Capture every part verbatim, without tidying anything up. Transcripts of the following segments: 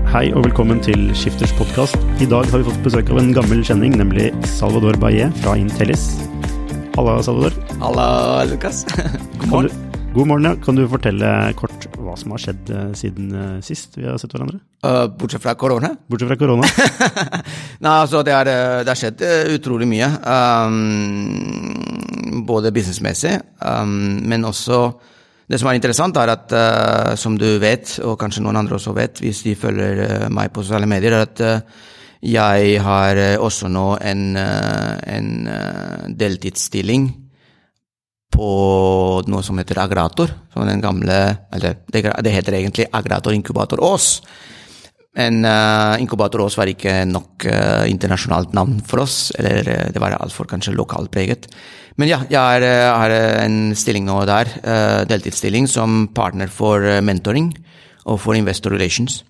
Hei og velkommen til Skifters podcast. I dag har vi fått besøk av en gammel kjenning, nemlig Salvador Baye fra Intellis. Halla, Salvador. Halla, Lukas. God morgen. Du, god morgen, ja. Kan du fortelle kort hva som har skjedd siden uh, sist vi har sett hverandre? Uh, bortsett fra korona? Bortsett fra korona. Nei, altså, det har, det har skjedd utrolig mye. Um, både businessmessig, um, men også det som er interessant er at, uh, som du vet, og kanskje noen andre også vet, hvis de følger uh, meg på sosiale medier, er at uh, jeg har uh, også nå en, uh, en uh, deltidsstilling på noe som heter Agrator, som den gamle, eller det, det heter egentlig Agrator Inkubator Ås. Men uh, Inkubator Ås var ikke nok uh, internasjonalt navn for oss, eller uh, det var alt for kanskje lokalt preget. Men ja, jeg har, har en stilling nå der, uh, deltidsstilling som partner for uh, mentoring og for investor relations.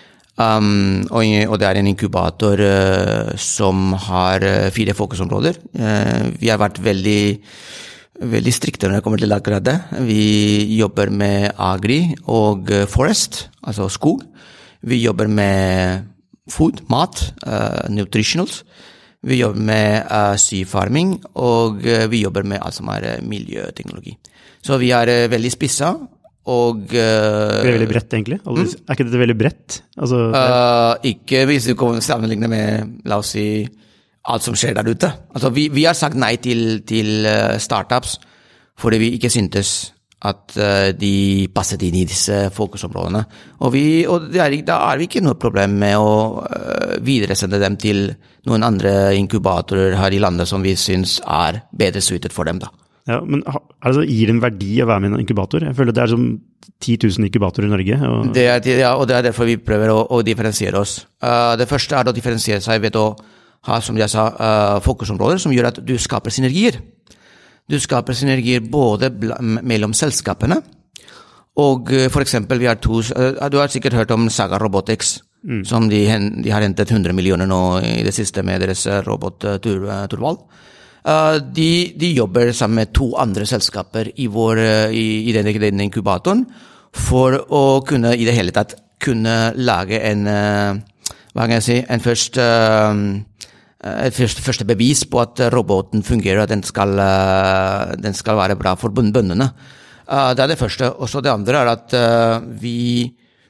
Um, og, og det er en inkubator uh, som har uh, fire fokusområder. Uh, vi har vært veldig, veldig strikte når det kommer til akkurat det. Vi jobber med agri og uh, forest, altså skog. Vi jobber med food, mat, uh, nutritionals. Vi jobber med uh, sea farming, og uh, vi jobber med alt som er uh, miljøteknologi. Så vi er uh, veldig spissa, og... Uh, det er veldig bredt, egentlig. Altså, mm? Er ikke dette veldig bredt? Altså, uh, ikke hvis du kommer sammenligne med, la oss si, alt som skjer der ute. Altså, vi, vi har sagt nei til, til uh, startups, fordi vi ikke syntes at uh, de passet inn i disse fokusområdene. Og, vi, og det er, da er vi ikke noe problem med å uh, videresende dem til noen andre inkubatorer her i landet som vi synes er bedre suited for dem da. Ja, men altså, gir det en verdi å være med i en inkubator? Jeg føler det er som ti tusen inkubatorer i Norge. Og... Det er, ja, og det er derfor vi prøver å, å differensiere oss. Uh, det første er å differensiere seg ved å ha, som jeg sa, uh, fokusområder som gjør at du skaper synergier. Du skaper synergier både mellom selskapene, og for eksempel vi har to, du har sikkert hørt om Saga Robotics, mm. som de, de har hentet hundre millioner nå i det siste med deres robot Tur, Turval. Uh, de, de jobber sammen med to andre selskaper i, vår, i, i denne, denne inkubatoren for å kunne i det hele tatt kunne lage en, uh, hva kan jeg si, en først... Uh, et første, første bevis på at roboten fungerer, at den skal, uh, den skal være bra for bøndene. Uh, det er det første. Og så det andre er at uh, vi,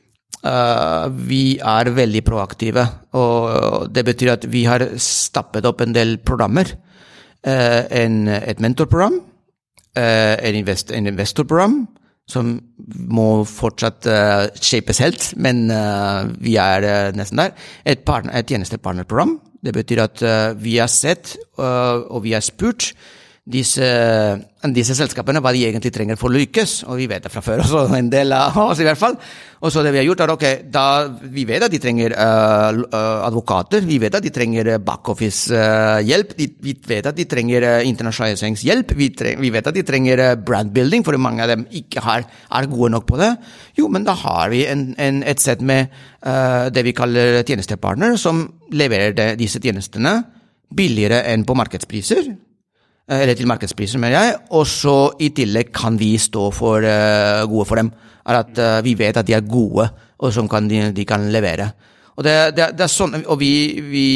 uh, vi er veldig proaktive, og det betyr at vi har stappet opp en del programmer. Uh, en, et mentorprogram, uh, en, invest, en investorprogram, som må fortsatt uh, shapes helt, men uh, vi er uh, nesten der. Et, partner, et tjenestepartnerprogram. Det betyr at uh, vi har sett uh, og vi har spurt disse, disse selskapene hva de egentlig trenger for å lykkes, og vi vet det fra før også, en del av oss i hvert fall. Og så det vi har gjort er, ok, da vi vet at de trenger uh, advokater, vi vet at de trenger back-office-hjelp, uh, vi vet at de trenger uh, internasjonaliseringshjelp, vi, vi vet at de trenger uh, brand-building, for mange av dem ikke har, er gode nok på det. Jo, men da har vi en, en, et sett med uh, det vi kaller tjenestepartner, som leverer det, disse tjenestene billigere enn på markedspriser, eller til markedspriser, mener jeg, og så i tillegg kan vi stå for uh, gode for dem, er at uh, vi vet at de er gode, og som kan de, de kan levere. Og det, det, det er sånn, og vi, vi,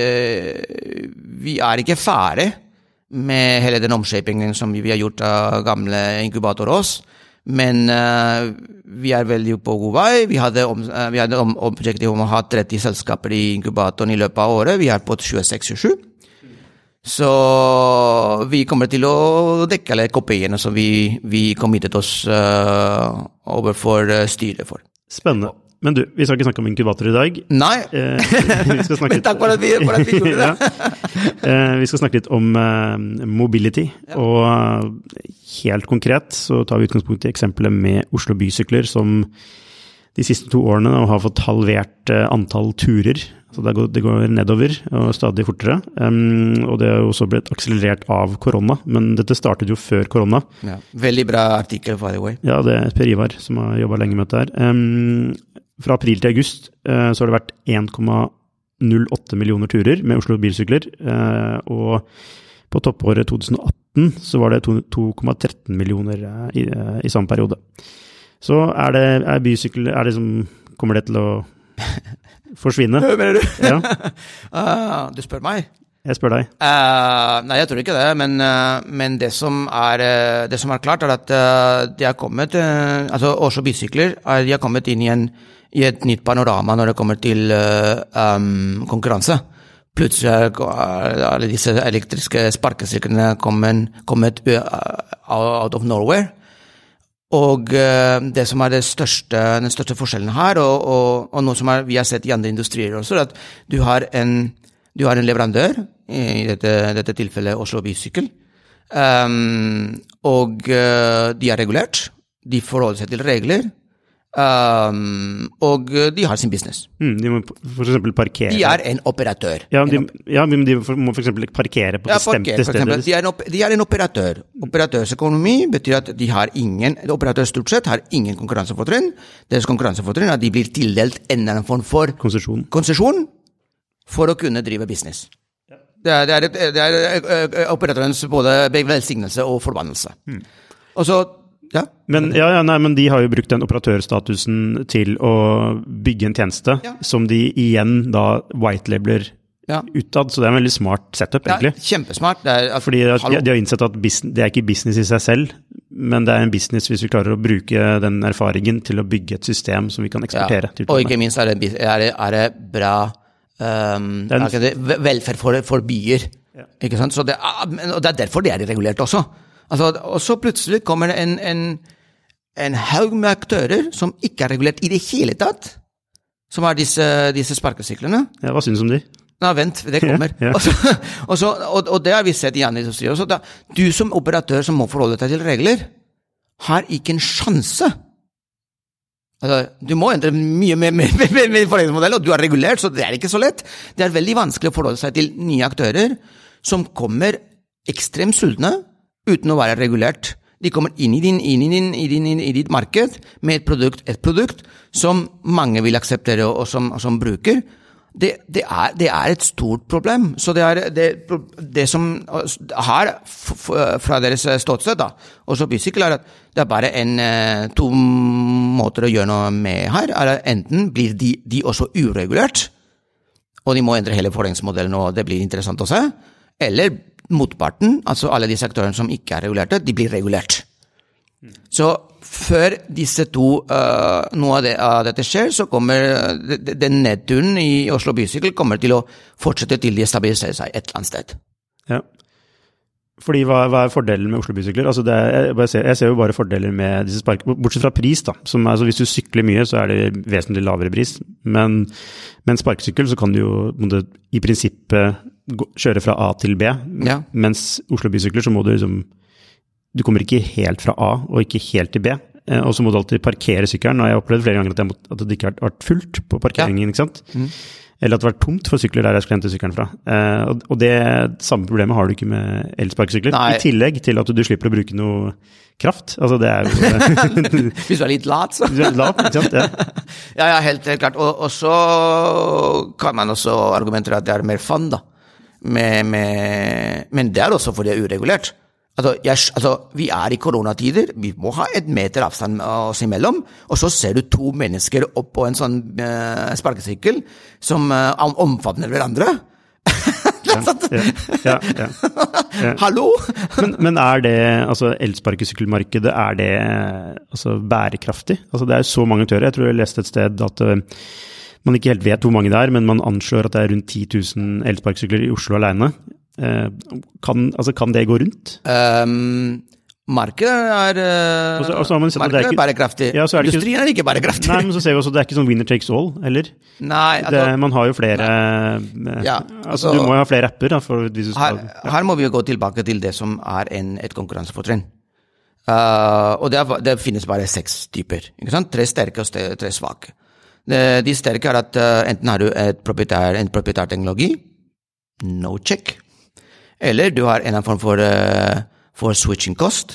uh, vi er ikke ferdig med hele den omshapingen som vi, vi har gjort av gamle inkubator Ås, men uh, vi er veldig på god vei. Vi hadde, om, uh, vi hadde om, objektiv om å ha tretti selskaper i inkubatoren i løpet av året. Vi er på tjueseks til tjuesju. Så vi kommer til å dekke alle kopiene som vi, vi committet oss uh, overfor uh, styret for. Spennende. Men du, vi skal ikke snakke om inkubator i dag. Nei, eh, vi skal snakke men takk for at vi, for at vi gjorde det. ja. eh, vi skal snakke litt om uh, mobility, ja. Og uh, helt konkret så tar vi utgangspunkt i eksempelet med Oslo Bysykler, som de siste to årene og har fått halvert uh, antall turer. Så det går, det går nedover og stadig fortere. Um, og det har også blitt akselerert av korona, men dette startet jo før korona. Ja, veldig bra artikkel, by the way. Ja, det er Per Ivar som har jobbet lenge med dette her. Um, fra april til august uh, så har det vært en komma null åtte millioner turer med Oslo Bilsykler, uh, og på toppåret tjueatten så var det to komma tretten millioner uh, i, uh, i samme periode. Så er det, er bysykler, er det som, kommer det til å forsvinne. Mener du? Ja. uh, du spør meg? Jeg spør deg. Uh, nei, jeg tror ikke det, men, uh, men det, som er, uh, det som er klart er at uh, de har kommet, uh, altså Oslo Bysykler, uh, de har kommet inn i, en, i et nytt panorama når det kommer til uh, um, konkurranse. Plutselig er alle disse elektriske sparkesyklene kommet, kommet uh, out of nowhere. Og uh, det som er det største, den største forskjellen her, og, og, og noe som er, vi har sett i andre industrier også, er at du har en, du har en leverandør, i dette, dette tilfellet Oslo Bysykkel, um, og uh, de er regulert, de forholder seg til regler, um, og de har sin business. Mm, de må for eksempel parkere. De er en operatør. Ja, de, ja, men de må for eksempel parkere på ja, bestemte parker, for eksempel, steder. De er, en, de er en operatør. Operatørsøkonomi betyr at de har ingen, operatør stort sett har ingen konkurransefortrinn. Deres konkurransefortrinn er at de blir tildelt en eller annen form for Konsesjon. konsesjon for å kunne drive business. Det er, det er, et, det er operatørens både velsignelse og forbannelse. Mm. Og så, ja. Men, ja, ja, nei, men de har jo brukt den operatørstatusen til å bygge en tjeneste, ja. Som de igjen da white-labeler ja. Utad, så det er en veldig smart setup, egentlig. Ja, kjempesmart. Det er, Fordi de, de har innsett at business, det er ikke business i seg selv, men det er en business hvis vi klarer å bruke den erfaringen til å bygge et system som vi kan eksportere. Ja. Og ikke minst er det, er det, er det bra Um, en, det, velferd for, for byer, ja. Ikke sant? Så det, og det er derfor det er regulert også. Altså, og så plutselig kommer en, en, en haug med aktører som ikke er regulert i det hele tatt, som er disse, disse sparkesyklene. Ja, hva synes du om de? Nei, vent, det kommer. Ja, ja. Og, så, og, så, og, og det har vi sett i andre industrier også. Da, du som operatør som må forholde deg til regler, har ikke en sjanse. Altså, du må endre mye med, med, med, med forretningsmodell, og du er regulert, så det er ikke så lett. Det er veldig vanskelig å forholde seg til nye aktører som kommer ekstremt sultne uten å være regulert. De kommer inn i, din, inn i, din, i, din, i ditt marked med et produkt, et produkt som mange vil akseptere og som, som bruker. Det, det, er, det er et stort problem. Så det er det, det som har fra deres ståsted, da, og så Bysykkel, er at det er bare en, to måter å gjøre noe med her. Er at enten blir de, de også uregulert, og de må endre hele forretningsmodellen, og det blir interessant å se, eller motparten, altså alle disse aktørene som ikke er regulerte, de blir regulert. Så før disse to, uh, noe av, det, av dette skjer, så kommer den nedturen i Oslo Bysykkel kommer til å fortsette til de stabiliserer seg et eller annet sted. Ja. Fordi hva, hva er fordelen med Oslo Bysykler? Altså det er, jeg, jeg, ser, jeg ser jo bare fordeler med disse spark, bortsett fra pris da, som er, altså hvis du sykler mye så er det vesentlig lavere pris, men med en sparkesykkel så kan du jo måtte, i prinsippet gå, kjøre fra A til B, ja. Mens Oslo Bysykler så må du liksom du kommer ikke helt fra A og ikke helt til B, og så må du alltid parkere sykkelen, og jeg har opplevd flere ganger at, jeg må, at det ikke har vært fullt på parkeringen, ja. Ikke sant? Mm. Eller at det har vært tomt for sykler der jeg skulle hente sykkelen fra. Og det samme problemet har du ikke med elsparkesykler, i tillegg til at du slipper å bruke noe kraft. Altså det er jo... Hvis du er litt lat, så. Hvis du er litt lat, ikke sant? Ja, ja, ja helt, helt klart. Og, og så kan man også argumentere at det er mer fun, da. Med, med, men det er også fordi det er uregulert. Altså, jeg, altså, vi er i koronatider, vi må ha et meter avstand oss imellom, og så ser du to mennesker opp på en sånn uh, sparkesykkel som uh, omfavner hverandre. Ja, ja, ja, ja, ja. Hallo? men, men er det, altså elsparkesykkelmarkedet, er det altså, bærekraftig? Altså, det er så mange aktører. Jeg tror jeg leste et sted at uh, man ikke helt vet hvor mange det er, men man anslår at det er rundt ti tusen elsparkesykler i Oslo alene. Kan, altså, kan det gå rundt? Um, markedet er, uh, også, også man, markedet er, ikke, er bærekraftig. Ja, er Industrien ikke, er ikke bærekraftig. Nei, men så ser vi også, det er ikke sånn winner takes all, eller? Nei, altså, det, man har jo flere, ja, altså, altså, du må jo ha flere apper. Da, for hvis du skal, her, ja. Her må vi jo gå tilbake til det som er en, et konkurransefortrinn. Uh, og det, er, det finnes bare seks typer, ikke sant? Tre sterke og tre svake. De, de sterke er at uh, enten har du et proprietær, en proprietær teknologi, no check, eller du har en form for, uh, for switching cost.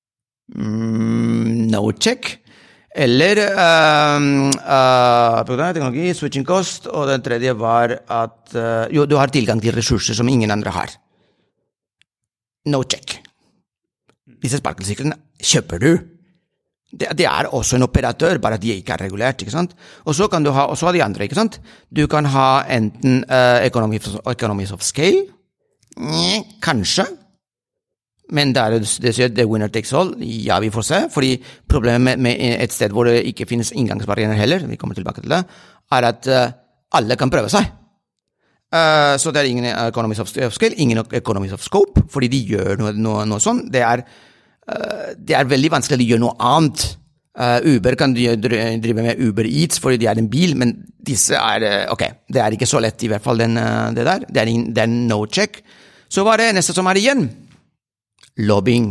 Mm, no check. Eller uh, uh, teknologi, switching cost, og den tredje var at uh, jo, du har tilgang til ressurser som ingen andre har. No check. Disse sparkelsyklene kjøper du Det, det er også en operatør, bare at de ikke er regulert, ikke sant? Og så kan du ha, og så har de andre, ikke sant? Du kan ha enten uh, economies, economies of scale, Nye, kanskje, men det er det sier the winner takes all, ja, vi får se, fordi problemet med, med et sted hvor det ikke finnes inngangsbarrierer heller, vi kommer tilbake til det, er at uh, alle kan prøve seg. Uh, så det er ingen economies of scale, ingen economies of scope, fordi de gjør noe, noe, noe sånn. Det er, uh, det er veldig vanskelig at de gjør noe annet. Uh, Uber kan drive med Uber Eats fordi de er en bil, men disse er, uh, ok, det er ikke så lett i hvert fall den, uh, det der. Det er, en, det er en no-check. Så hva er det neste som er igjen? Lobbying.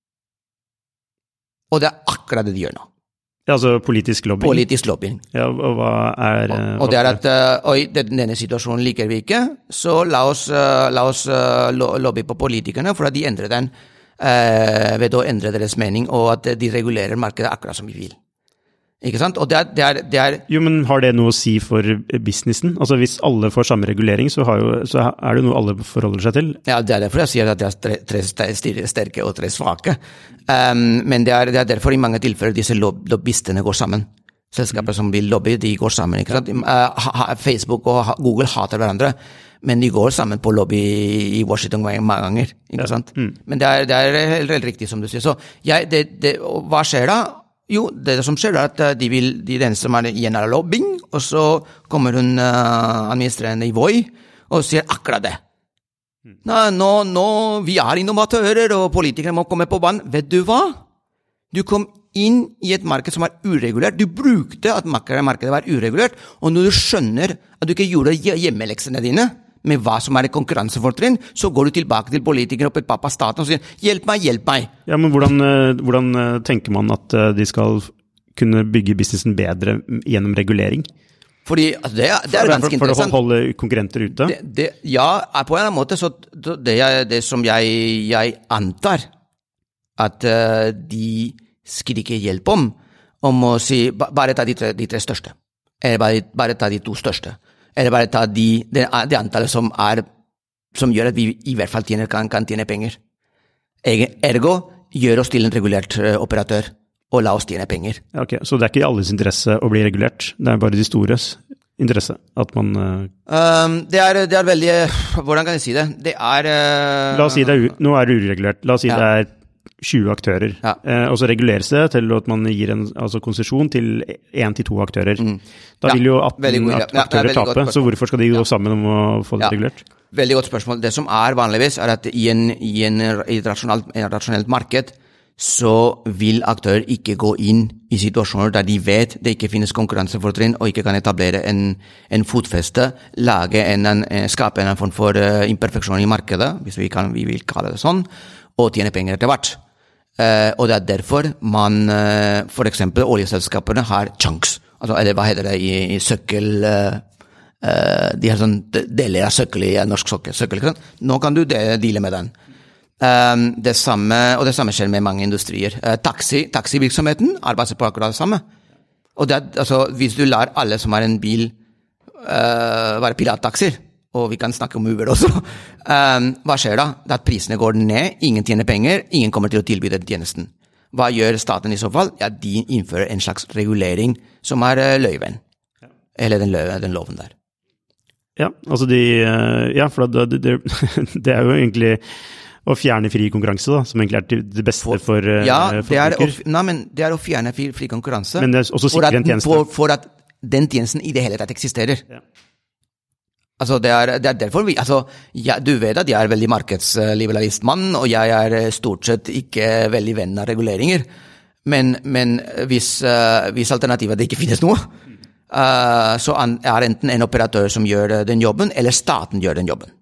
Og det er akkurat det de gjør nå. Ja, altså politisk lobbying? Politisk lobbying. Ja, og hva er... Og, og det er at, uh, oi, denne situasjonen liker vi ikke, så la oss, uh, la oss uh, lobby på politikerne for at de endrer den uh, ved å endre deres mening, og at de regulerer markedet akkurat som vi vil. Ikke sant? Og det er, det er, det er... Jo, men har det noe å si for businessen? Altså hvis alle får samme regulering, så, har jo, så er det noe alle forholder seg til. Ja, det er derfor jeg sier at det er tre, tre sterke og tre svake. Um, men det er, det er derfor i mange tilfeller disse lob lobbyistene går sammen. Selskaper som vil lobby, de går sammen, ikke sant? Uh, Facebook og Google hater hverandre, men de går sammen på lobby i Washington mange ganger, ikke sant? Ja. Mm. Men det er, det er helt, helt riktig som du sier. Så jeg, det, det, hva skjer da? Jo, det som skjer er at de vil, de den som er igjen er lobbying, og så kommer hun uh, administrerende i Voi og sier akkurat det. Nå, nå, nå, vi er innovatører, og politikere må komme på banen. Vet du hva? Du kom inn i et marked som er uregulert. Du brukte at markedet var uregulert, og når du skjønner at du ikke gjorde hjemmeleksene dine, med hva som er et konkurransefortrinn, så går du tilbake til politikere oppe i pappa staten og sier, hjelp meg, hjelp meg. Ja, men hvordan, hvordan tenker man at de skal kunne bygge businessen bedre gjennom regulering? Fordi, altså det, er, det er ganske for, interessant. For å holde konkurrenter ute? Det, det, ja, på en eller annen måte, så det, er det som jeg, jeg antar, at uh, de skriker hjelp om, om å si, bare ta de tre, de tre største. Eller bare, bare ta de to største. Eller bare ta de, det, det antallet som er, som gjør at vi i hvert fall tjener, kan, kan tjene penger. Ergo, gjør oss til en regulert uh, operatør, og la oss tjene penger. Ok, så det er ikke i alles interesse å bli regulert, det er bare de stores interesse, at man... Uh... Um, det, er, det er veldig, hvordan kan jeg si det? Det er... Uh... La oss si det er, nå er det uregulert, la oss si ja. Det er tjue aktører, ja. eh, og så reguleres det til at man gir en altså konsesjon til én til to aktører. Mm. Da ja. Vil jo atten akt aktører ja, tape, så hvorfor skal de gå ja. Sammen om å få det ja. Regulert? Veldig godt spørsmål. Det som er vanligvis er at i, en, i, en, i et rasjonelt, en rasjonelt marked, så vil aktører ikke gå inn i situasjoner der de vet det ikke finnes konkurransefortrinn og ikke kan etablere en, en fotfeste, lage en, en, skape en form for uh, imperfeksjon i markedet, hvis vi, kan, vi vil kalle det sånn, og tjene penger etter hvert. Uh, og det er derfor man, uh, for eksempel oljeselskapene har chunks, altså, eller hva heter det i, i søkkel, uh, uh, de har sånn deler av søkkel i norsk søkkel, søkkel, nå kan du de, deale med den. Um, det samme, og det samme skjer med mange industrier. Uh, taxi, taxivirksomheten arbeider på akkurat det samme. Og det er, altså, hvis du lar alle som har en bil uh, være pirattaxier, og vi kan snakke om Uber også, um, hva skjer da? Det er at prisene går ned, ingen tjener penger, ingen kommer til å tilby den tjenesten. Hva gjør staten i så fall? Ja, de innfører en slags regulering som er uh, løyven. Ja. Eller den, løy, den loven der. Ja, altså de, ja, for det, det, det er jo egentlig å fjerne fri konkurranse da, som egentlig er det beste for, for ja, for det er, å, nei, men det er å fjerne fri, fri konkurranse. Men det er også sikre en tjeneste. For, for at den tjenesten i det hele tatt eksisterer. Ja. Altså, det er, det er derfor vi, altså, ja, du vet at jeg er veldig markedsliberalist mann, og jeg er stort sett ikke veldig venn av reguleringer. Men, men hvis, uh, hvis alternativet det ikke finnes noe, uh, så er enten en operatør som gjør den jobben, eller staten gjør den jobben.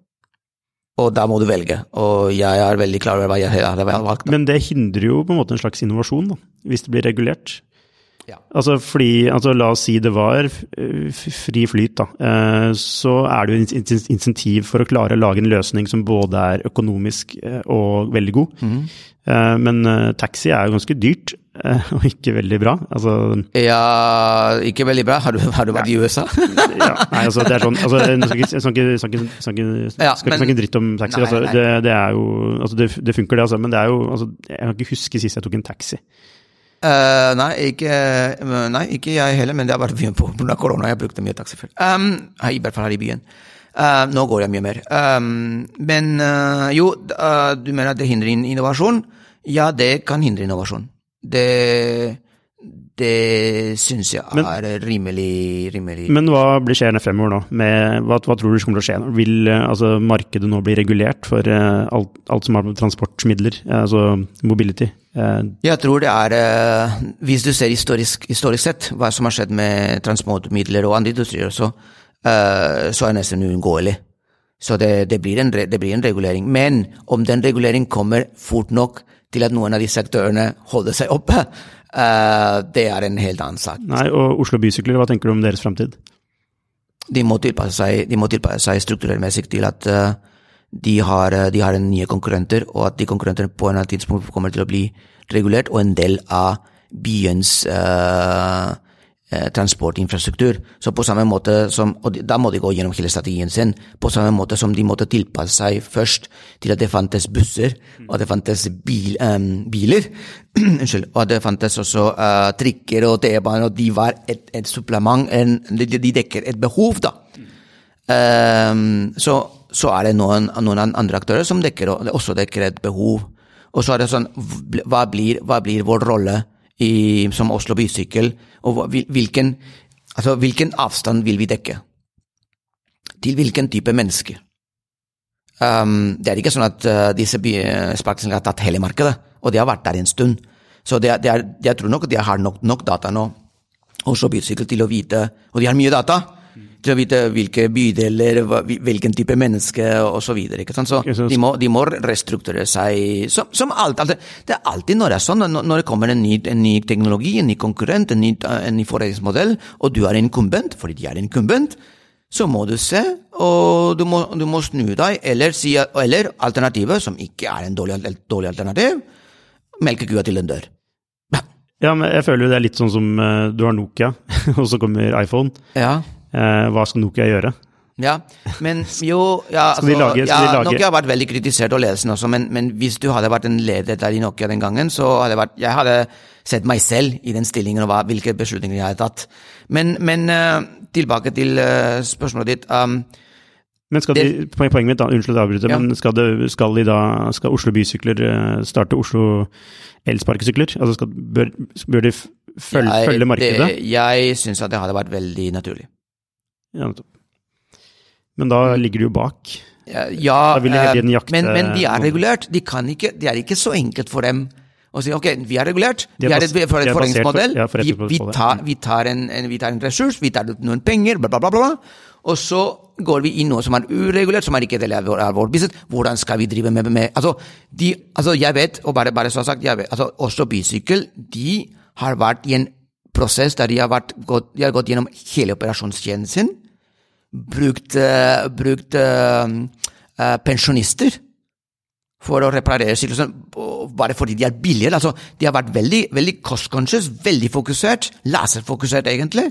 Og da må du velge, og jeg er veldig klar over hva jeg har valgt. Men det hindrer jo på en måte en slags innovasjon, da, hvis det blir regulert. Ja. Altså, fordi, altså, la oss si det var fri flyt, da. Så er det jo en insentiv for å klare å lage en løsning som både er økonomisk og veldig god. Mm. Men taxi er jo ganske dyrt, og ikke veldig bra. Altså, ja, ikke veldig bra. Har du, har du vært i U S A? Ja, nei, altså, det er sånn, altså, jeg skal ikke, jeg skal ikke, skal ikke, skal ikke, ja, skal ikke snakke dritt om taxi. Nei, altså, nei. Det, det er jo, altså, det, det funker det, altså, men det er jo, altså, jeg kan ikke huske sist jeg tok en taxi. Uh, nei, ikke, uh, nei, ikke jeg heller, men det har vært mye på grunn av korona. Jeg brukte mye taxi før. Um, I hvert fall her i byen. Uh, nå går jeg mye mer. Um, men uh, jo, uh, du mener at det hindrer innovasjon? Ja, det kan hindre innovasjon. Det, det synes jeg men, er rimelig, rimelig... Men hva blir skjedd fremover nå? Med, hva, hva tror du kommer til å skje nå? Vil uh, altså, markedet nå bli regulert for uh, alt, alt som har med transportmidler, uh, altså mobility? Jeg tror det er, hvis du ser historisk, historisk sett, hva som har skjedd med transportmidler og andre industrier også, så er det nesten uunngåelig. Så det, det, blir en, det blir en regulering. Men om den reguleringen kommer fort nok til at noen av de sektørene holder seg oppe, det er en helt annen sak. Nei, og Oslo Bysykler, hva tenker du om deres fremtid? De må tilpasse seg, de må tilpasse seg strukturellmessig til at De har, de har en nye konkurrenter, og at de konkurrentene på en eller annen tidspunkt kommer til å bli regulert, og en del av byens uh, uh, transportinfrastruktur. Så på samme måte som, og da må de gå gjennom hele strategien sin, på samme måte som de måtte tilpasse seg først til at det fantes busser, og det fantes bil, um, biler, unnskyld, og det fantes også uh, trikker og T-baner, og de var et, et supplement, en, de, de dekker et behov da. Um, så så er det noen, noen andre aktører som dekker, også dekker et behov. Og så er det sånn, hva blir, hva blir vår rolle i, som Oslo Bysykkel, og hvilken, altså, hvilken avstand vil vi dekke? Til hvilken type mennesker? Um, det er ikke sånn at uh, disse sparkesyklene har tatt hele markedet, og de har vært der en stund. Så det er, det er, jeg tror nok at de har nok, nok data nå, Oslo Bysykkel, til å vite, og de har mye data, til å vite hvilke bydeler, hvilken type menneske og så videre, ikke sant? Så de må, de må restrukturere seg, som, som alt, alt. Det er alltid når det er sånn, når det kommer en ny, en ny teknologi, en ny konkurrent, en ny, en ny forretningsmodell, og du er inkumbent, fordi de er inkumbent, så må du se, og du må, du må snu deg, eller, si, eller alternativet, som ikke er en dårlig, dårlig alternativ, melke kua til den dør. Ja, men jeg føler jo det er litt sånn som uh, du har Nokia, og så kommer iPhone. Ja. Eh, hva skal Nokia gjøre? Ja, men jo, ja, altså, lage, ja Nokia har vært veldig kritisert og ledelsen også, men, men hvis du hadde vært en leder der i Nokia den gangen, så hadde vært, jeg hadde sett meg selv i den stillingen og hva, hvilke beslutninger jeg hadde tatt. Men, men uh, tilbake til uh, spørsmålet ditt. Um, men skal det, de, poenget mitt da, unnskyld å avbryte, ja. Men skal, det, skal, de da, skal Oslo Bysykler starte Oslo elsparkesykler? Altså skal, bør, bør de følge, jeg, følge markedet? Det, jeg synes at det hadde vært veldig naturlig. Ja, men da ligger det jo bak. Ja, jakte, men, men de er regulert. De, kan ikke, de er ikke så enkelt for dem å si, ok, vi er regulert, vi er et forretningsmodell, ja, vi, vi, tar, vi, tar en, en, vi tar en ressurs, vi tar noen penger, bla, bla, bla, bla, og så går vi inn noe som er uregulert, som er ikke del av vår business. Hvordan skal vi drive med, med altså, de, altså, jeg vet, og bare, bare så sagt, jeg vet, altså, Oslo Bysykkel, de har vært i en prosess der de har, vært, gått, de har gått gjennom hele operasjonstjenesten sin, brukt, uh, brukt uh, uh, pensjonister for å reparere sykler, bare fordi de er billigere. Altså, de har vært veldig, veldig cost-conscious, veldig fokusert, laserfokusert egentlig.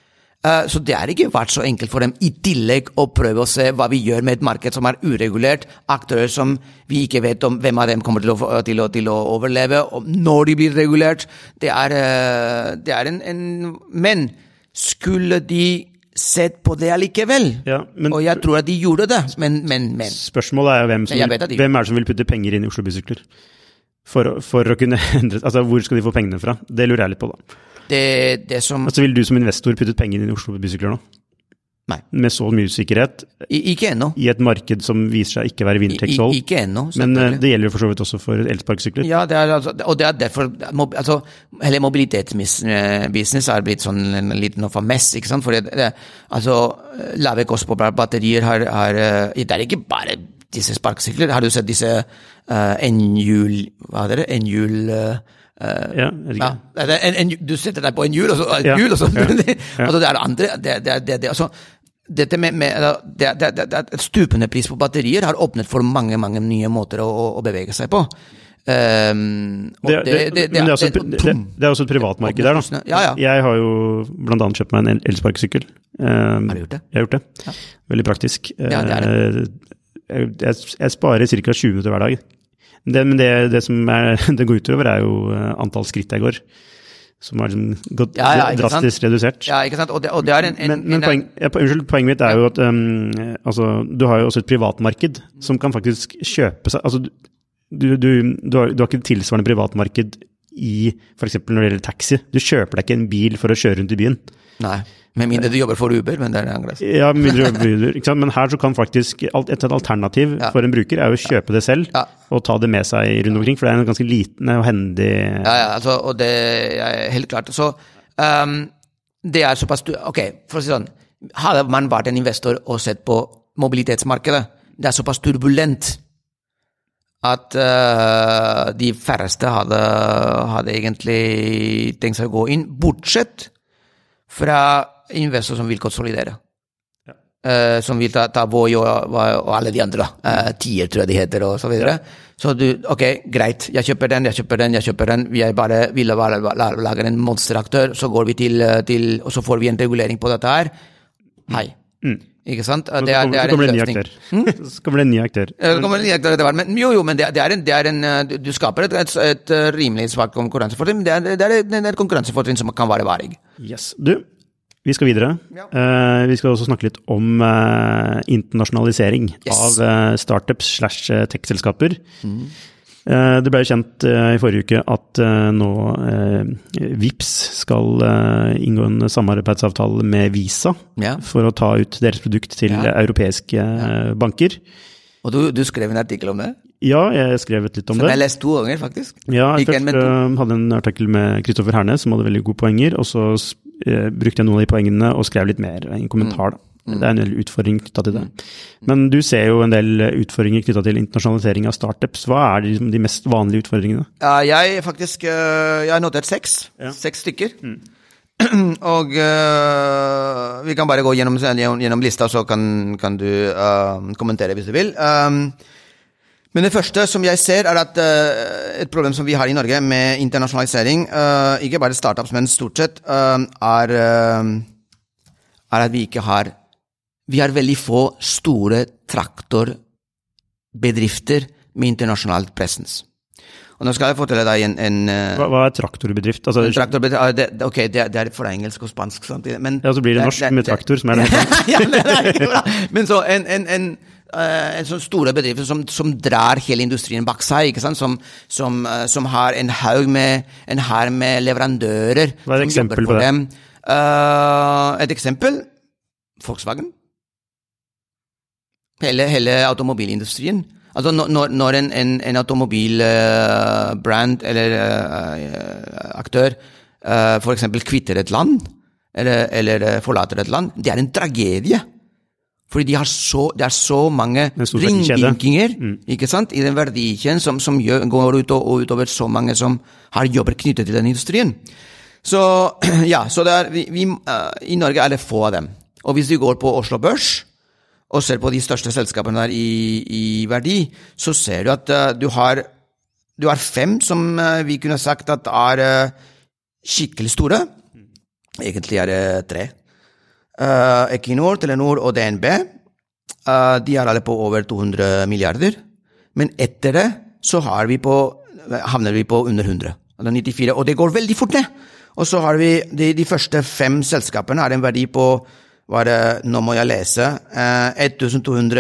Uh, så det har ikke vært så enkelt for dem i tillegg å prøve å se hva vi gjør med et marked som er uregulert, aktører som vi ikke vet om hvem av dem kommer til å, til å, til å overleve, og når de blir regulert. Det er, uh, det er en, en... Men skulle de sett på det allikevel? Ja, men, og jeg tror at de gjorde det, men... men, men. Spørsmålet er jo hvem, som vil, de... hvem er det som vil putte penger inn i Oslo Bysykler? For, for å kunne endre... Altså, hvor skal de få pengene fra? Det lurer jeg litt på da. Det, det som... Altså, vil du som investor putte penger inn i Oslo Bysykler nå? Nei. Med så mye sikkerhet? I, ikke ennå. I et marked som viser seg ikke være vinterteksthold? Ikke ennå. Men det gjelder jo for så vidt også for elsparkesykler? Ja, det er, altså, og det er derfor, altså, hele mobilitetsbusiness er blitt sånn en liten of a mess, ikke sant? For det, det, altså, lave kost på batterier har, har, det er ikke bare disse sparkesykler. Har du sett disse uh, en-hjul, hva er det, en-hjul... Uh, Uh, ja, ja. En, en, du setter deg på en hjul, og så et hjul, og så ja. Ja. Altså, det er andre det, det, det, det, altså, dette med, med det, det, det, det, stupende pris på batterier har åpnet for mange, mange nye måter å, å bevege seg på. Um, det, det, det, det, men det, er også, det, det, det er også et privatmarked der da. Ja, ja. Jeg har jo blant annet kjøpt meg en elsparkesykkel. Um, har du gjort det? Jeg har gjort det. Ja. Veldig praktisk. Ja, det er det. Jeg, jeg, jeg sparer cirka tjue minutter hver dag. Det, men det, det som er, det går utover er jo antall skritt jeg går. som har liksom gått ja, ja, drastisk redusert. Ja, ikke sant? Og det, og det er en... en men men poeng, ja, unnskyld, poenget mitt er jo at um, altså, du har jo også et privatmarked som kan faktisk kjøpe seg, altså du, du, du, har, du har ikke et tilsvarende privatmarked i, for eksempel når det gjelder taxi. Du kjøper deg ikke en bil for å kjøre rundt i byen. Nei, med mindre du jobber for Uber, men det er en annen greie. Ja, mindre du jobber for Uber, ikke sant? Men her så kan faktisk, et, et alternativ ja. for en bruker er jo å kjøpe det selv ja. og ta det med seg rundt omkring, for det er en ganske liten og hendig... Ja, ja, altså, og det er helt klart. Så um, det er såpass... Ok, for å si sånn, hadde man vært en investor og sett på mobilitetsmarkedet, det er såpass turbulent at uh, de færreste hadde, hadde egentlig tenkt seg å gå inn, bortsett fra investorer som vil konsolidere. Ja. Uh, som vil ta, ta Voi og, og alle de andre, uh, tier tror jeg de heter og så videre. Ja. Så du, ok, greit, jeg kjøper den, jeg kjøper den, jeg kjøper den, vi er bare, vil bare lage en monsteraktør, så går vi til, til, og så får vi en regulering på dette her. Hei. Mm. Ikke sant? Det er, det er så kommer det en ny aktør. Hmm? Så kommer det en ny aktør. Ja, så kommer det en ny aktør etter hvert. Men jo, jo, men det, det, er en, det er en, du skaper et, et, et rimelig svart konkurransefortrinn, men det er, det er, det er et konkurransefortrinn som kan være varig. Yes. Du, vi skal videre. Ja. Uh, vi skal også snakke litt om uh, internasjonalisering yes. av uh, startups slash tech-selskaper. Mm. Uh, det ble jo kjent uh, i forrige uke at uh, nå uh, Vipps skal uh, inngå en samarbeidsavtale med Visa ja. for å ta ut deres produkt til ja. europeiske uh, ja. banker. Og du, du skrev en artikkel om det? Ja, jeg skrev litt om så det. Så jeg leste to ganger, faktisk? Ja, jeg først, uh, hadde en artikkel med Kristoffer Hernes, som hadde veldig gode poenger, og så uh, brukte jeg noen av de poengene og skrev litt mer, en kommentar da. Mm. Det er en del utfordring knyttet til det. Mm. Men du ser jo en del utfordringer knyttet til internasjonalisering av startups. Hva er de, de mest vanlige utfordringene? Ja, jeg faktisk, jeg har notert seks, ja. seks stykker. Mm. Og uh, vi kan bare gå gjennom, gjennom lista, så kan, kan du uh, kommentere hvis du vil. Um, men det første som jeg ser er at uh, et problem som vi har i Norge med internasjonalisering, uh, ikke bare startups, men stort sett, uh, er, uh, er at vi ikke har Vi har veldig få store traktorbedrifter med internasjonal presence. Og nå skal jeg fortelle deg en... en hva, hva er traktorbedrift? Altså, en traktorbedrift, det, ok, det, det er for engelsk og spansk samtidig, men... Ja, så blir det norsk det, med traktor, som er det. Ja, det er ikke bra. Men så en, en, en, uh, en sånn store bedrifter som, som drar hele industrien bak seg, ikke sant? Som, som, uh, som har en haug med, en her med leverandører. Hva er et eksempel på det? Uh, et eksempel? Volkswagen. Hele, hele automobilindustrien. Altså når, når en, en, en automobilbrand uh, eller uh, aktør uh, for eksempel kvitter et land, eller, eller forlater et land, det er en tragedie. Fordi de har så, det er så mange ringvinkinger, mm. ikke sant, i den verdikjeden som, som gjør, går ut og, og utover så mange som har jobber knyttet til den industrien. Så, ja, så det er, vi, vi, uh, i Norge er det få av dem. Og hvis vi går på Oslo Børs, og ser på de største selskapene der i, i verdi, så ser du at uh, du, har, du har fem som uh, vi kunne sagt at er uh, skikkelig store. Egentlig er det tre. Uh, Equinor, Telenor og D N B. Uh, de er alle på over to hundre milliarder. Men etter det så har vi på, havner vi på under hundre. Altså nittifire, og det går veldig fort ned. Og så har vi de, de første fem selskapene har en verdi på var det, nå må jeg lese, eh, to hundre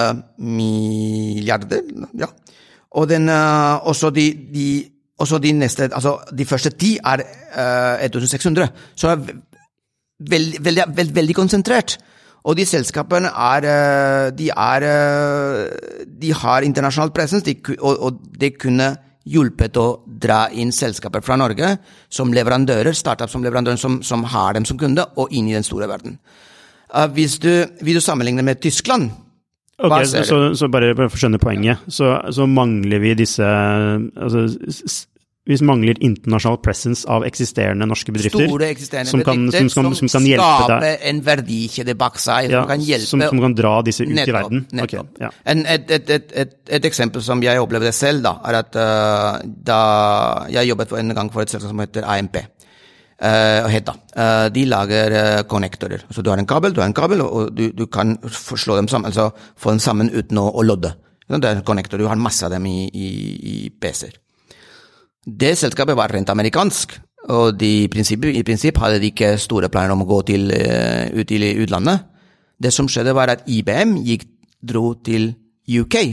milliarder, ja. Og den, uh, også, de, de, også de neste, altså de første ti er uh, seks hundre, så er veldig, veldig, veldig, veldig konsentrert. Og de selskapene er, uh, de er, uh, de har internasjonal presence, de, og, og det kunne hjulpet å dra inn selskaper fra Norge som leverandører, startup som leverandører som, som har dem som kunde, og inn i den store verden. Uh, hvis du, vil du sammenligne med Tyskland, okay, så, så, så bare for å skjønne poenget, så, så mangler vi disse, altså, vi mangler internasjonal presence av eksisterende norske bedrifter. Store eksisterende som kan, bedrifter som, som, som, som kan skaper en verdikjede bak seg, ja, som kan hjelpe. Som, som kan dra disse ut nettopp, i verden. Nettopp. Okay, ja. En, et, et, et, et, et eksempel som jeg opplevde selv da, er at uh, da jeg jobbet for en gang for et selskap som heter A M P. Uh, Hedda. Uh, de lager uh, connectorer. Så du har en kabel, du har en kabel, og du, du kan slå dem sammen, altså få dem sammen uten å, å lodde. Det er en connector, du har masse av dem i, i, i P C-er. Det selskapet var rent amerikansk, Og de, i, prinsipp, i prinsipp hadde de ikke store planer om å gå til, uh, ut i utlandet. Det som skjedde var at I B M gikk, dro til U K.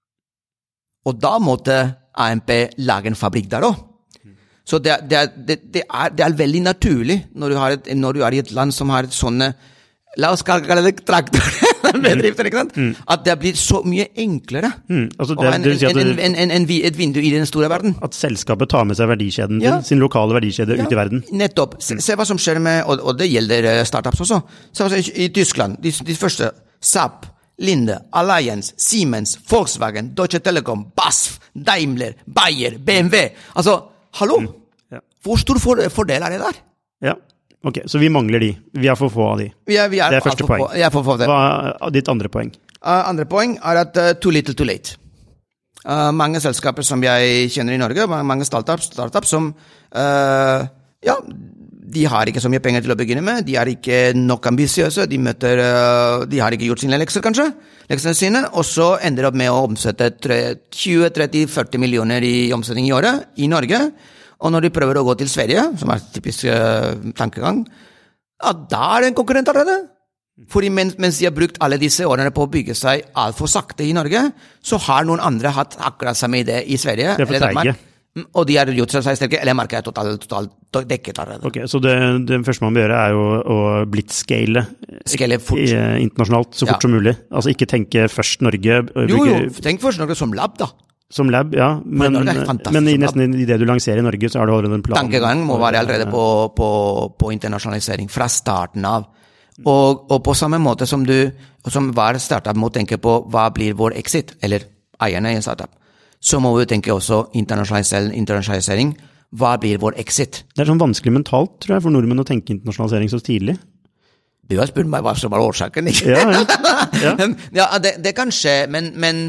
Og da måtte A M P lage en fabrikk der også. Så det, det, er, det, det, er, det er veldig naturlig når du, har et, når du er i et land som har sånne, la oss kalle det traktorbedrifter, ikke sant? Mm. At det blir så mye enklere mm. altså det, å ha en, det si en, en, en, en, en, et vindu i den store verden. At selskapet tar med seg verdikjeden ja. Sin, sin lokale verdikjede ja. Ut i verden. Nettopp. Se, se hva som skjer med, og, og det gjelder startups også. Se hva som skjer i Tyskland, de, de første, Saab, Linde, Allianz, Siemens, Volkswagen, Deutsche Telekom, B A S F, Daimler, Bayer, B M W. Altså, hallo? Mm. Ja. Hvor stor fordel er det der? Ja, ok, så vi mangler de. Vi er for få av de. Vi er, vi er det er første poeng. Jeg er for få av det. Hva er ditt andre poeng? Uh, andre poeng er at uh, too little too late. Uh, mange selskaper som jeg kjenner i Norge, mange startups, startups som uh, ja, de har ikke så mye penger til å begynne med, de er ikke nok ambisiøse, de, møter, uh, de har ikke gjort sine lekser kanskje, leksene sine, og så ender de opp med å omsette tjue, tretti, førti millioner i omsetning i året i Norge, og når de prøver å gå til Sverige, som er typisk uh, tankegang, ja, da er det en konkurrent allerede. Fordi mens, mens de har brukt alle disse årene på å bygge seg alt for sakte i Norge, så har noen andre hatt akkurat samme idé i Sverige. Det er for treige. Og de har gjort seg sterke, eller markedet er totalt, totalt dekket allerede. Ok, så det, det første man bør gjøre er jo å blitzscale internasjonalt så fort ja. Som mulig. Altså ikke tenke først Norge. Jo, jo, tenk først Norge som lab da. Som lab, ja, men, men i nesten i det du lanserer i Norge, så har du allerede en plan. Tankegang må være allerede på, på, på internasjonalisering fra starten av. Og, og på samme måte som du, som hver startup må tenke på hva blir vår exit, eller eierne i en startup, så må vi tenke også internasjonalisering, internasjonalisering, hva blir vår exit? Det er sånn vanskelig mentalt, tror jeg, for nordmenn å tenke internasjonalisering så tidlig. Du har spurt meg hva som var årsaken, ikke? Ja, ja. ja. ja det, det kan skje, men, men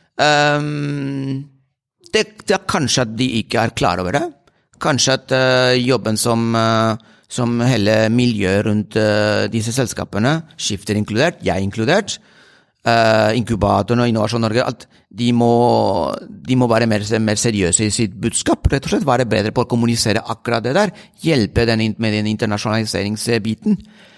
Um, det, det er kanskje at de ikke er klar over det. Kanskje at uh, jobben som, uh, som hele miljøet rundt uh, disse selskapene, skifter inkludert, jeg inkludert, uh, inkubatoren og Innovasjon Norge, at de må, de må være mer, mer seriøse i sitt budskap, rett og slett være bedre på å kommunisere akkurat det der, hjelpe den, med den internasjonaliseringsbiten.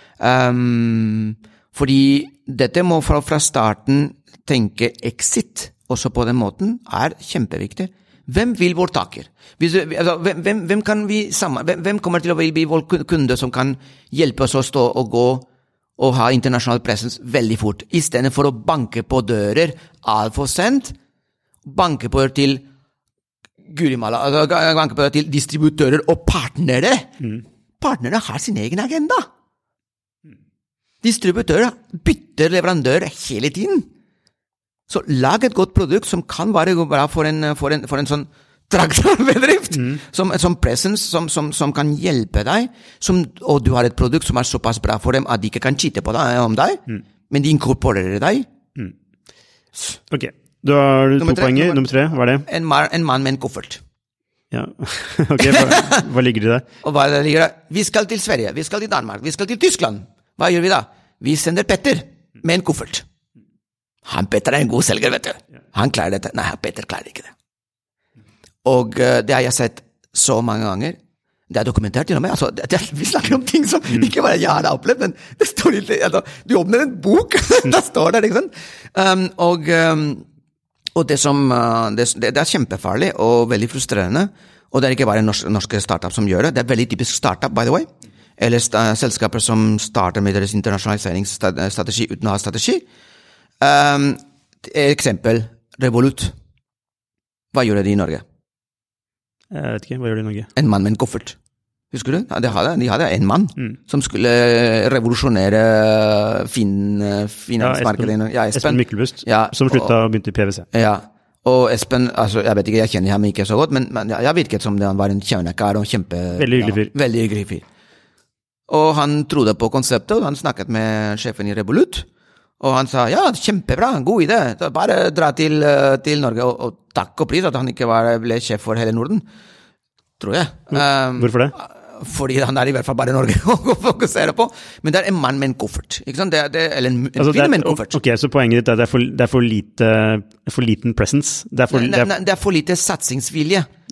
Um, fordi dette må fra, fra starten tenke exit, også på den måten, er kjempeviktig. Hvem vil vår taker? Hvis, altså, hvem, hvem, kan vi sammen, hvem, hvem kommer til å bli vår kunde som kan hjelpe oss å stå og gå og ha internasjonal presence veldig fort, i stedet for å banke på dører alt for sent, banke på dører til Gurimala, altså, banke på dører til distributører og partnere. Mm. Partnere har sin egen agenda. Distributører bytter leverandør hele tiden. Så lag et godt produkt som kan være bra for en, for en, for en sånn traktorbedrift, mm. som, som presence, som, som, som kan hjelpe deg, som, og du har et produkt som er såpass bra for dem at de ikke kan cheate på deg, om deg, mm. men de inkorporerer deg. Mm. Ok, du har to poenger. Nummer tre, hva er det? En, mar, en mann med en koffert. Ja, ok, hva, hva ligger det der? Og hva ligger det? Vi skal til Sverige, vi skal til Danmark, vi skal til Tyskland. Hva gjør vi da? Vi sender Petter med en koffert. Han Petter er en god selger, vet du. Han klarer dette. Nei, Petter klarer ikke det. Og uh, det har jeg sett så mange ganger. Det er dokumentert til og med. Altså, det, det, vi snakker om ting som mm. ikke bare jeg har opplevd, men det står ikke, altså, du åpner en bok, da står det, ikke sant? Um, og, um, og det som, uh, det, det er kjempefarlig og veldig frustrerende, og det er ikke bare norske, norske startup som gjør det. Det er veldig typisk startup, by the way. Eller st- selskaper som starter med deres internasjonaliseringsstrategi uten å ha strategi. Um, eksempel, Revolut. Hva gjør de i Norge? Jeg vet ikke, hva gjør de i Norge? En mann med en koffert. Husker du? De hadde, de hadde en mann mm. som skulle revolusjonere fin, finansmarkedet. Ja, Espen, ja, Espen. Espen Myklebust, ja, som slutta og begynte i P V C. Ja, og Espen, altså, jeg vet ikke, jeg kjenner ham ikke så godt, men, men jeg virket som det han var en kjernekar og kjempe... Veldig hyggelig fyr. Ja, veldig hyggelig fyr. Og han trodde på konseptet, og han snakket med sjefen i Revolut, og han sa, ja, kjempebra, god idé, bare dra til, til Norge, og, og takk og pris at han ikke var, ble sjef for hele Norden, tror jeg. Um, Hvorfor det? Fordi han er i hvert fall bare Norge å fokusere på, men det er en mann med en koffert, ikke sant? Det er, det, eller en, en altså, kvinne med en koffert. Ok, så poenget ditt er at det er for, det er for, lite, for liten presence? Det er for, ne, ne, det er for lite satsingsvilje.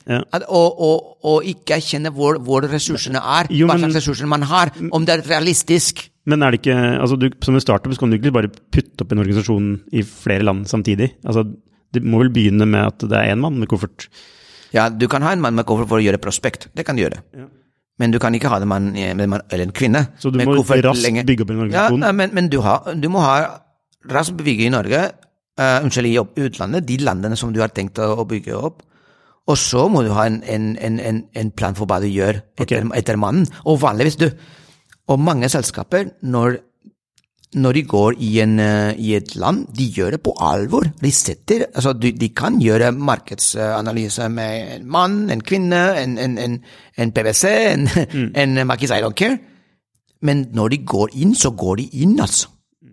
Ja. At, og, og, og ikke erkjenne hvor, hvor ressursene er, Jo, hva men- slags ressurser man har, om det er realistisk. Men er det ikke, altså du, som en startup så kan du ikke bare putte opp en organisasjon i flere land samtidig. Altså, det må vel begynne med at det er en mann med koffert. Ja, du kan ha en mann med koffert for å gjøre prospekt, det kan du gjøre. Ja. Men du kan ikke ha en mann med en mann, eller en kvinne. Så du med må koffert raskt lenge. bygge opp en organisasjon. Ja, men, men du, har, du må ha raskt bygge i Norge, uh, unnskyld, i opp- utlandet, de landene som du har tenkt å, å bygge opp. Og så må du ha en, en, en, en, en plan for hva du gjør etter, Ok. etter mannen. Og vanligvis, du, og mange selskaper, når, når de går i, en, uh, i et land, de gjør det på alvor. De setter, altså de, de kan gjøre markedsanalyse med en mann, en kvinne, en, en, en, en P V C, en, mm. en Makis I don't care. Men når de går inn, så går de inn, altså.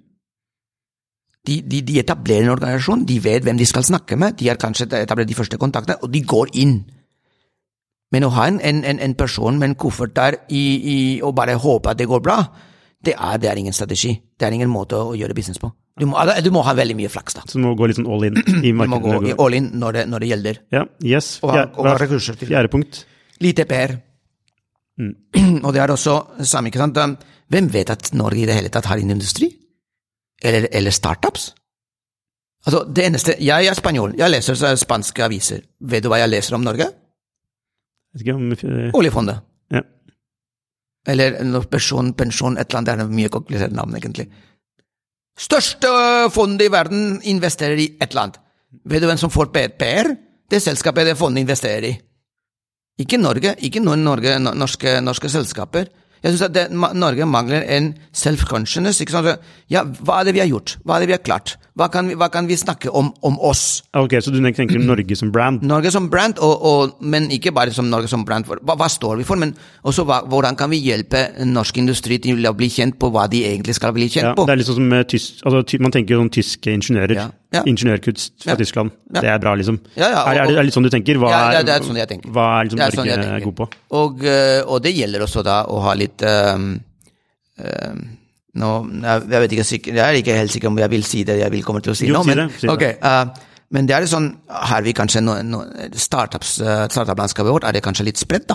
De, de, de etablerer en organisasjon, de vet hvem de skal snakke med, de har kanskje etablert de første kontaktene, og de går inn. Men å ha en, en, en person med en koffert der i, i, og bare håpe at det går bra, det er, det er ingen strategi. Det er ingen måte å gjøre business på. Du må, du må ha veldig mye flaks da. Så du må gå litt sånn all in i Du må gå markedet. i all in når det, når det gjelder. Ja, yes. Og ha- Fjerde, og ha hva- ressurser til. fjerde punkt. Lite P R. Mm. Og det er også samme, ikke sant? Hvem vet at Norge i det hele tatt har en industri? Eller, eller startups? Altså, det eneste, jeg er spanjol, jeg leser spanske aviser. Vet du hva jeg leser om Norge? Vet ikke om... eh, Oljefondet. Ja. Eller noe pensjon, pensjon, et eller annet, det er et mye komplisert navn egentlig. Største fondet i verden investerer i et eller annet. Vet du hvem som får P R? Det selskapet det fondet investerer i. Ikke Norge, ikke noen Norge, no- norske, norske selskaper. Jeg synes at det, ma- Norge mangler en self-consciousness, ikke sant? Ja, hva er det vi har gjort? Hva er det vi har klart? Hva kan vi, hva kan vi snakke om, om oss? Ok, så du tenker Norge som brand? Norge som brand, og, og, men ikke bare som Norge som brand. For, hva, hva står vi for? Men også hva, hvordan kan vi hjelpe norsk industri til å bli kjent på hva de egentlig skal bli kjent Ja, på? det er litt sånn som med tysk, altså, ty, man tenker jo sånn tyske ingeniører, Ja, ja. ingeniørkunst fra Ja. Tyskland, Ja. det er bra liksom. Ja, ja, og- er, det, er det litt sånn du tenker? Hva Ja, er, det- det er sånn jeg tenker. Hva er liksom Det er sånn Norge jeg tenker. god på? Og, eh, og det gjelder også da å ha litt um, um, nå, jeg, jeg vet ikke sikker, jeg er ikke helt sikker om jeg vil si det jeg vil komme til å si Jo, nå, si men, det, si det. ok, eh, men det er sånn, har vi kanskje noe, noe startups, uh, startup-landskapet vårt, er det kanskje litt spredt da?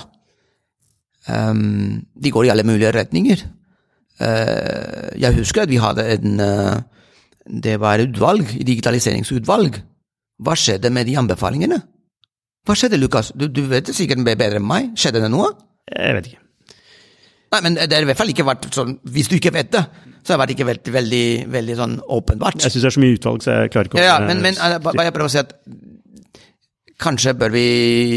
Um, de går i alle mulige retninger. Uh, jeg husker at vi hadde en, uh, det var et utvalg, digitaliseringsutvalg. Hva skjedde med de anbefalingene? Hva skjedde, Lukas? Du, du vet det sikkert bedre enn meg. Skjedde det noe? Jeg vet ikke. Nei, men det har i hvert fall ikke vært sånn, hvis du ikke vet det, så har det ikke vært veldig, veldig sånn åpenbart. Jeg synes det er så mye utvalg, så jeg klarer ikke å... Ja, ja, men, men uh, bare jeg prøver å si at kanskje bør vi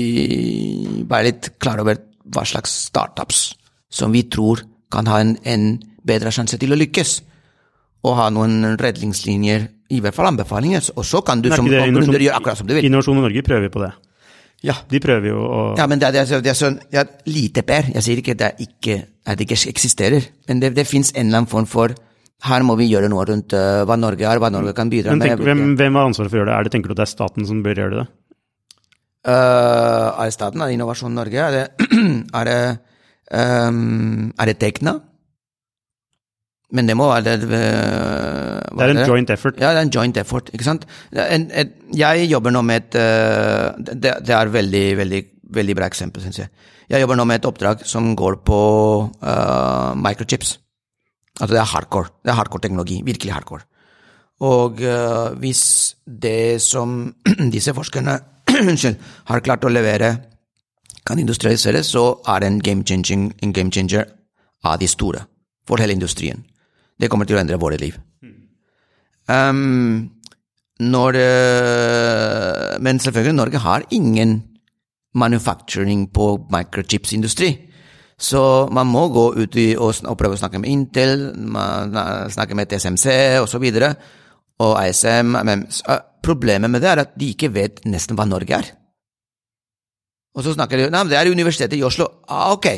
være litt klar over hva slags startups som vi tror kan ha en, en bedre sjanse til å lykkes, og ha noen redningslinjer, i hvert fall anbefalinger, og så kan du Er som ikke det gründer Innovasjon- gjøre akkurat som du vil. Innovasjon Norge prøver på det. Ja. De prøver jo å... Ja, men det, er- det, er- det er sånn, ja, lite P R. Jeg sier ikke at det ikke, at det ikke eksisterer, men det, det finnes en eller annen form for, her må vi gjøre noe rundt uh, hva Norge er, hva Norge kan bidra Men tenk, med. hvem, hvem har ansvaret for å gjøre det? Er det, tenker du at det er staten som bør gjøre det? Uh, er det staten, er det Innovasjon Norge, er det, er det, um, er det Tekna? Men det må være det, uh, Det er en joint effort. Ja, det er en joint effort, ikke sant? En, en, jeg jobber nå med et, uh, det, det er veldig, veldig, veldig bra eksempel, synes jeg. Jeg jobber nå med et oppdrag som går på uh, microchips. Altså det er hardcore, det er hardcore teknologi, virkelig hardcore. Og uh, hvis det som disse forskerne unnskyld, har klart å levere kan industrialiseres, så er det en game, changing, en game changer av de store for hele industrien. Det kommer til å endre våre liv. Um, når, uh, men selvfølgelig, Norge har ingen manufacturing på microchips-industri. Så man må gå ut i, og, og prøve å snakke med Intel, man, snakke med T S M C og så videre, og I S M. Men uh, problemet med det er at de ikke vet nesten hva Norge er. Og så snakker de, nei, det er universitetet i Oslo. Ah, ok.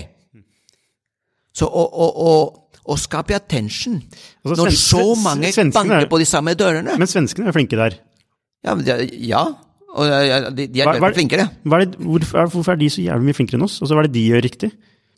Så å, å, å, å skape attention Altså, når svenske- så mange svenskene banker er- på de samme dørene. Men svenskene er flinke der. Ja, men det- ja. Og ja, de, de er Hva- hva- veldig flinkere. Hva er det, hvorfor, er, hvorfor er de så jævlig mye flinkere enn oss? Og så hva er det de gjør riktig?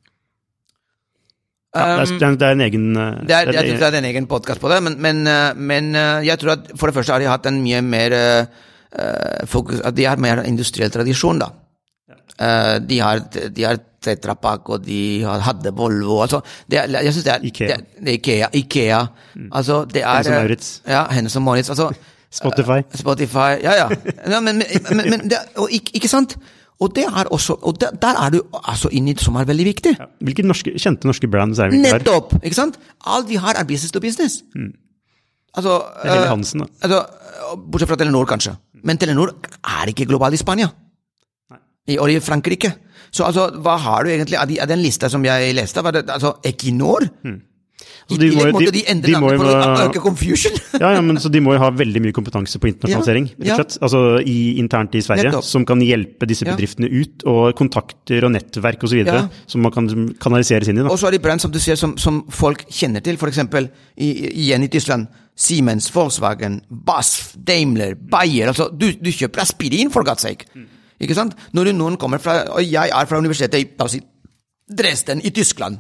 Ja, det, er, det er- det er en egen... eh, Det er, det jeg tror det er en egen podcast på det, men, men, eh, men eh, jeg tror at for det første har de hatt en mye mer eh, fokus, at de har mer industriell tradisjon da. Uh, de har, de har Tetra Pak, og de har, hadde Volvo, altså, det er, jeg synes det er Ikea. Det, det er Ikea, Ikea, mm. altså, det er... Hennes og Maurits. Ja, Hennes og Maurits, altså... Spotify. Uh, Spotify, ja, ja. ja men, men, men, men det, og ikke, ikke sant? Og det er også, og der, der er du altså inni som er veldig viktig. Ja. Hvilke norske, kjente norske brands er vi ikke her? Nettopp, ikke sant? Alt vi har er business to business. Mm. Altså, det er hele Hansen, da. Altså, bortsett fra Telenor, kanskje. Men Telenor er ikke global i Spania. Nei. I, og i Frankrike. Så altså, hva har du egentlig? Av den lista som jeg leste, var det altså Equinor? Mm. I tillegg måtte de endre navnet for å øke confusion. ja, ja, men så de må jo ha veldig mye kompetanse på internasjonalisering, ja, rett og slett. Ja. Altså i, internt i Sverige, Nettopp. Som kan hjelpe disse bedriftene ja. Ut, og kontakter og nettverk og så videre, ja. Som man kan kanaliseres inn i. Da. Og så er det brand som du ser, som, som folk kjenner til, for eksempel i, igjen i Tyskland, Siemens, Volkswagen, B A S F, Daimler, Bayer, altså du, du kjøper aspirin for God's sake. Mm. Ikke sant? Når noen kommer fra, og jeg er fra universitetet i altså, Dresden i Tyskland.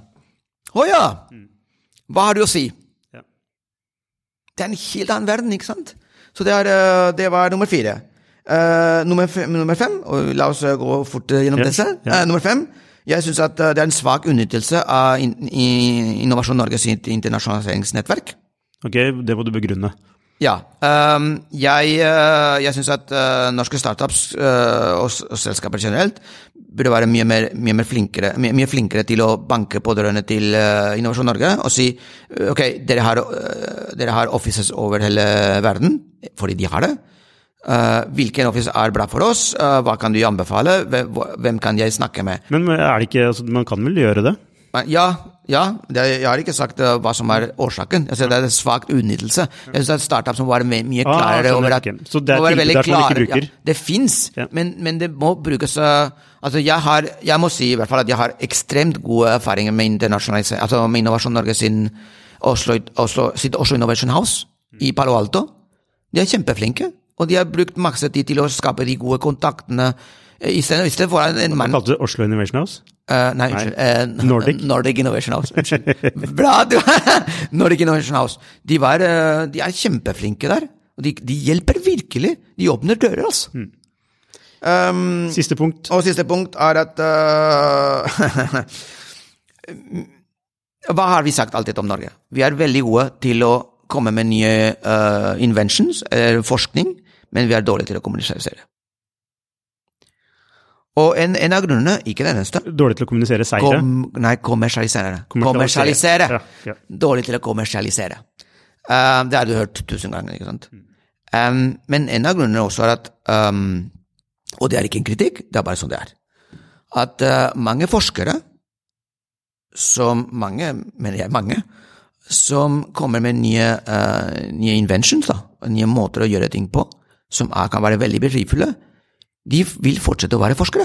Å ja! Mm. Hva har du å si? Ja. Det er en helt annen verden, ikke sant? Så det, er, det var nummer fire. Uh, nummer, fem, nummer fem, og la oss gå fort gjennom yes. disse. Uh, nummer fem, jeg synes at det er en svak utnyttelse av in, in, Innovasjon Norges internasjonaliseringsnettverk. Ok, det må du begrunne. Ja, um, jeg, uh, jeg synes at uh, norske startups uh, og, og selskaper generelt burde være mye mer, mye mer flinkere, mye, mye flinkere til å banke på dørene til uh, Innovasjon Norge og si, ok, dere har, uh, dere har offices over hele verden, fordi de har det. Uh, hvilken office er bra for oss? Uh, hva kan du anbefale? Hvem, hvem kan jeg snakke med? Men er det ikke, altså, man kan vel gjøre det? Ja, ja, det, jeg har ikke sagt uh, hva som er årsaken. Jeg ser det er svagt utnyttelse. Jeg synes det er et startup som var mye klarere ah, over at så det er må være veldig klar. Ja, det finnes, ja. men, men det må brukes uh, altså jeg, har, jeg må si i hvert fall at jeg har ekstremt gode erfaringer med internasjonalisering, altså med Innovasjon Norge sin Oslo, Oslo, sitt Oslo Innovation House mm. i Palo Alto. De er kjempeflinke, og de har brukt masse tid til å skape de gode kontaktene i stedet, i stedet for en mann. Hva kalte du Oslo Innovation House? Uh, nei, unnskyld. Uh, Nordic? Nordic Innovation House. Bra, du! Nordic Innovation House. De, var, uh, de er kjempeflinke der. Og de, de hjelper virkelig. De åpner dører, altså. Hmm. Um, siste punkt. Og siste punkt er at uh, hva har vi sagt alltid om Norge? Vi er veldig gode til å komme med nye uh, inventions, eller forskning, men vi er dårlige til å kommunisere. Og en, en av grunnene, ikke den eneste. Dårlig til å kommunisere seire? Kom, nei, kommersialisere. Kommersialisere. Ja, ja. Dårlig til å kommersialisere. Uh, det har du hørt tusen ganger, ikke sant? Mm. Um, men en av grunnene også er at, um, og det er ikke en kritikk, det er bare sånn det er, at uh, mange forskere, som mange, mener jeg mange, som kommer med nye, uh, nye inventions, da, nye måter å gjøre ting på, som er, kan være veldig verdifulle, de vil fortsette å være forskere.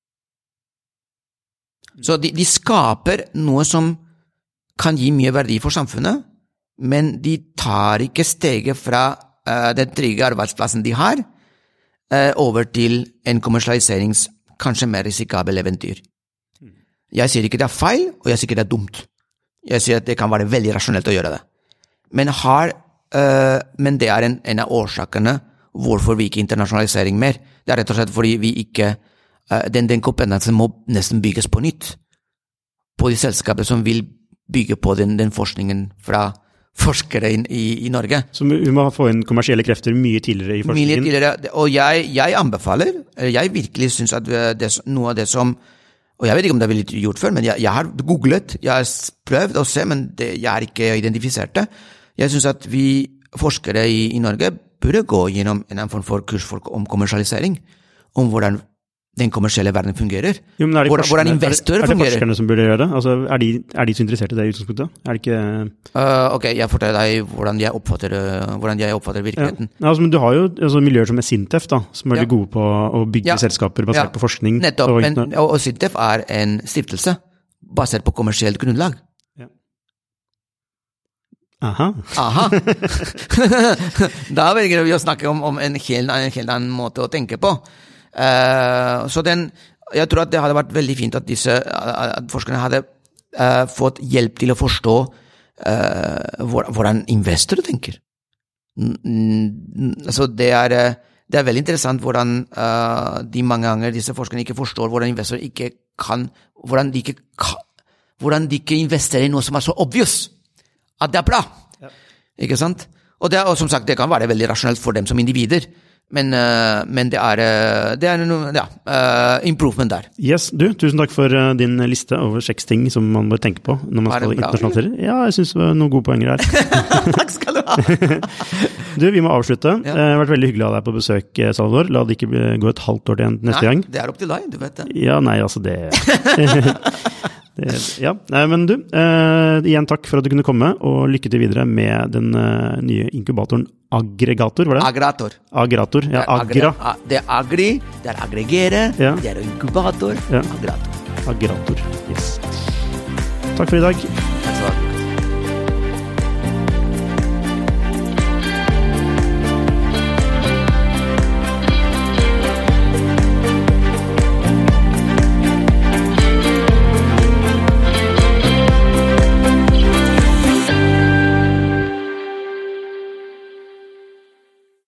Så de, de skaper noe som kan gi mye verdi for samfunnet, men de tar ikke steget fra uh, den trygge arbeidsplassen de har, uh, over til en kommersialiserings kanskje mer risikabel eventyr. Jeg sier ikke det er feil, og jeg sier ikke det er dumt. Jeg sier at det kan være veldig rasjonelt å gjøre det. Men, har, uh, men det er en, en av årsakene hvorfor vi ikke internasjonalisering mer. Det er rett og slett fordi vi ikke, uh, den, den kompetansen må nesten bygges på nytt. På de selskaper som vil bygge på den, den forskningen fra forskere i, i, i Norge. Så vi må få inn kommersielle krefter mye tidligere i forskningen? Mye tidligere, og jeg, jeg anbefaler, jeg virkelig synes at det, noe av det som, og jeg vet ikke om det er blitt gjort før, men jeg, jeg har googlet, jeg har prøvd å se, men det, jeg har ikke identifisert det. Jeg synes at vi forskere i, i Norge burde gå gjennom en form for kurs for, om kommersialisering, om hvordan den kommersielle verden fungerer. Jo, men er det hvordan, hvordan investorer fungerer. Er det forskerne som burde gjøre det? Altså, er, de, er de så interessert i det i utgangspunktet? Er det ikke... Uh, ok, jeg forteller deg hvordan jeg oppfatter, hvordan jeg oppfatter virkeligheten. Ja. Altså, men du har jo altså, miljøer som er Sintef, da, som er ja. gode på å bygge ja. selskaper basert ja. på forskning. Nettopp, og, men, og, og Sintef er en stiftelse basert på kommersielt grunnlag. Aha. Aha. Da velger vi å snakke om, om en, helt, en helt annen måte å tenke på. Uh, så den, jeg tror at det hadde vært veldig fint at disse at forskerne hadde uh, fått hjelp til å forstå uh, hvordan investorer tenker. Mm, altså det er, det er veldig interessant hvordan uh, de mange ganger disse forskerne ikke forstår hvordan investorer ikke kan, hvordan de ikke kan, hvordan de ikke investerer i noe som er så obvious, at det er bra. Ja. Ikke sant? Og, det er, og som sagt, det kan være veldig rasjonelt for dem som individer, men, uh, men det er, uh, det er noe, ja, uh, improvement der. Yes, du, tusen takk for uh, din liste over seks ting som man bør tenke på når man skal internasjonalisere. Ja, jeg synes det var noen gode poenger her. Takk skal du ha! Du, vi må avslutte. Ja. Det har vært veldig hyggelig å ha deg på besøk, Salvador. La det ikke gå et halvt år til neste nei, gang. Det er opp til deg, du vet det. Ja, nei, altså det... det ja, nei, men du, uh, igjen takk for at du kunne komme, og lykke til videre med den uh, nye inkubatoren Aggregator, var det? Aggregator. Aggregator, ja, Agra. Det er agri, det er aggregere, ja. Det er inkubator, ja. Aggregator. Aggregator, yes. Takk for i dag.